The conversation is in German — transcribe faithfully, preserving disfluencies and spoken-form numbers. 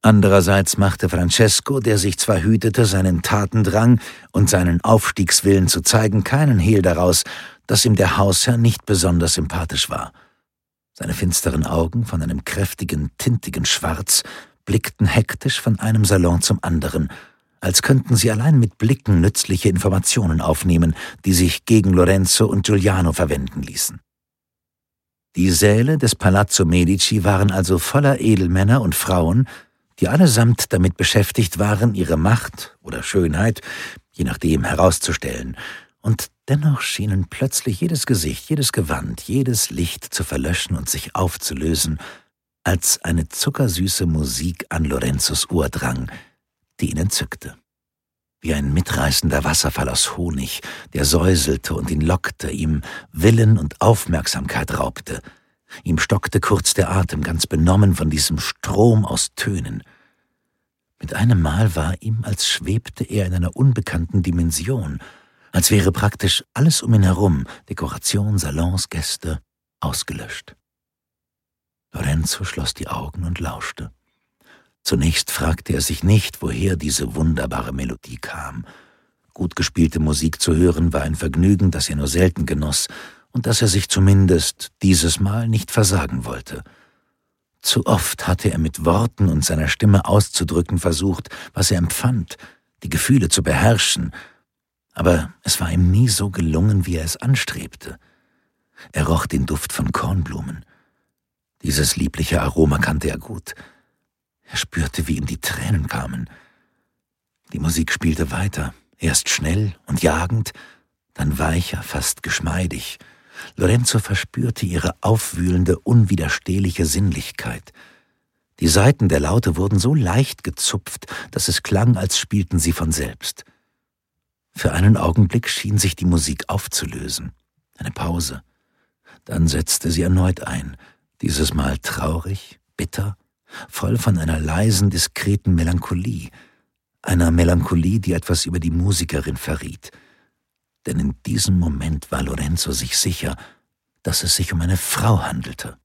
Andererseits machte Francesco, der sich zwar hütete, seinen Tatendrang und seinen Aufstiegswillen zu zeigen, keinen Hehl daraus, dass ihm der Hausherr nicht besonders sympathisch war. Seine finsteren Augen, von einem kräftigen, tintigen Schwarz, blickten hektisch von einem Salon zum anderen, als könnten sie allein mit Blicken nützliche Informationen aufnehmen, die sich gegen Lorenzo und Giuliano verwenden ließen. Die Säle des Palazzo Medici waren also voller Edelmänner und Frauen, die allesamt damit beschäftigt waren, ihre Macht oder Schönheit, je nachdem, herauszustellen, und dennoch schienen plötzlich jedes Gesicht, jedes Gewand, jedes Licht zu verlöschen und sich aufzulösen, als eine zuckersüße Musik an Lorenzos Ohr drang, die ihn entzückte. Wie ein mitreißender Wasserfall aus Honig, der säuselte und ihn lockte, ihm Willen und Aufmerksamkeit raubte. Ihm stockte kurz der Atem, ganz benommen von diesem Strom aus Tönen. Mit einem Mal war ihm, als schwebte er in einer unbekannten Dimension, als wäre praktisch alles um ihn herum, Dekoration, Salons, Gäste, ausgelöscht. Lorenzo schloss die Augen und lauschte. Zunächst fragte er sich nicht, woher diese wunderbare Melodie kam. Gut gespielte Musik zu hören war ein Vergnügen, das er nur selten genoss und das er sich zumindest dieses Mal nicht versagen wollte. Zu oft hatte er mit Worten und seiner Stimme auszudrücken versucht, was er empfand, die Gefühle zu beherrschen, aber es war ihm nie so gelungen, wie er es anstrebte. Er roch den Duft von Kornblumen. Dieses liebliche Aroma kannte er gut. Er spürte, wie ihm die Tränen kamen. Die Musik spielte weiter, erst schnell und jagend, dann weicher, fast geschmeidig. Lorenzo verspürte ihre aufwühlende, unwiderstehliche Sinnlichkeit. Die Saiten der Laute wurden so leicht gezupft, dass es klang, als spielten sie von selbst. Für einen Augenblick schien sich die Musik aufzulösen. Eine Pause. Dann setzte sie erneut ein, dieses Mal traurig, bitter, voll von einer leisen, diskreten Melancholie, einer Melancholie, die etwas über die Musikerin verriet. Denn in diesem Moment war Lorenzo sich sicher, dass es sich um eine Frau handelte.